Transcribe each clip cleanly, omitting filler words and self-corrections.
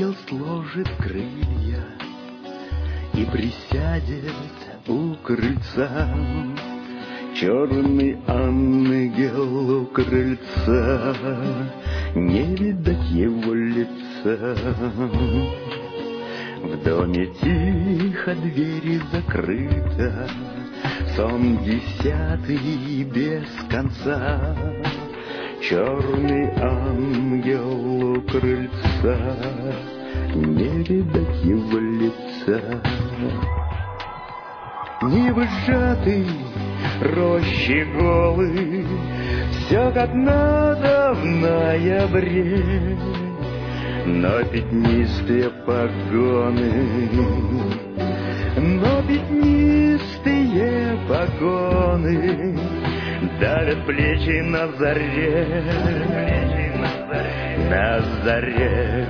ангел сложит крылья и присядет у крыльца. Черный ангел у крыльца, не видать его лица. В доме тихо, двери закрыта, сон десятый без конца. Черный ангел у крыльца, не видать его лица. Нивы сжаты, рощи голы, все как надо в ноябре. Но пятнистые погоны, давят плечи на заре, на заре.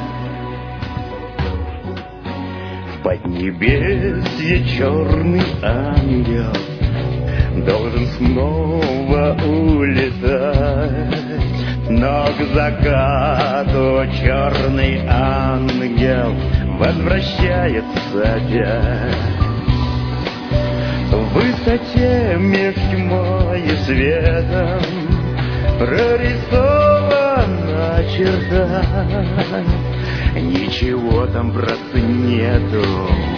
В поднебесье черный ангел должен снова улетать, но к закату черный ангел возвращается опять. В высоте меж тьмой и светом прорисована черта. Ничего там, братцы, нету,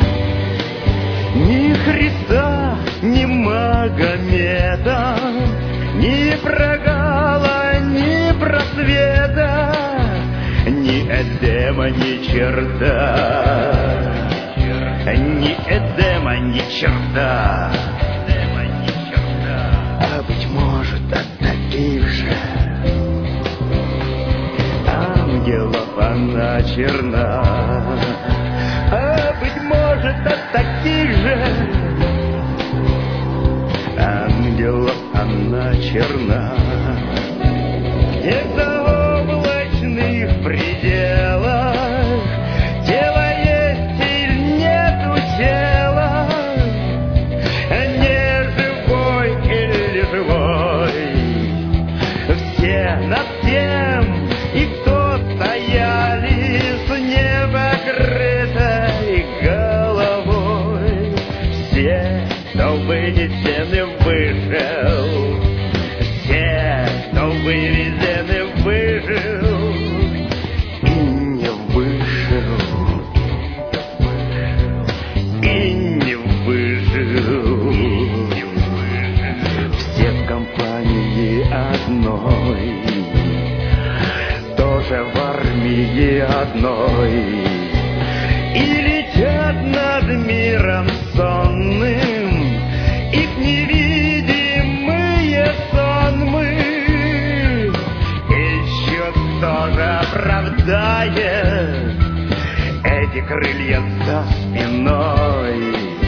ни Христа, ни Магомета, ни прогала, ни просвета, ни Эдема, ни черта. Ни Эдема, ни черта. А быть может, от таких же ангелов она черна. А быть может, от таких же ангелов она черна. Где заоблачных пределах тело есть или нету тела, не живой или живой, все над всем и кто стояли с непокрытой головой, все, кто вынесен и вышел, все, кто вывезен и выжил, и не вышел, и не выжил. Все в компании одной, тоже в армии одной, и летят над миром сонным, их невидимые сонмы. Ищут, кто же оправдает эти крылья за спиной,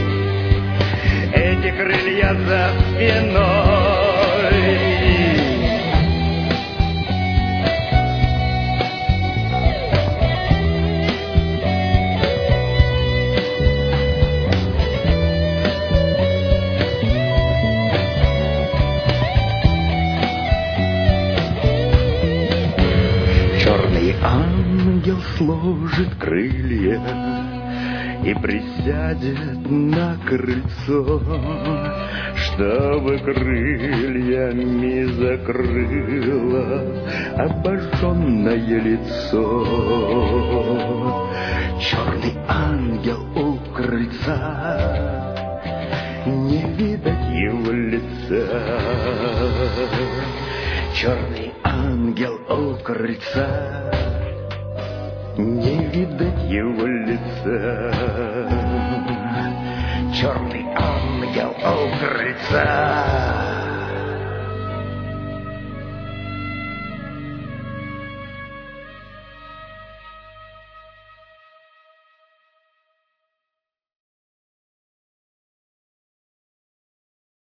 эти крылья за спиной. Черный ангел сложит крылья и присядет на крыльцо, чтобы крыльями закрыло обожженное лицо. Черный ангел у крыльца, не видать его лица. Черный ангел у крыльца, не видать его лица. Черный ангел у крыльца.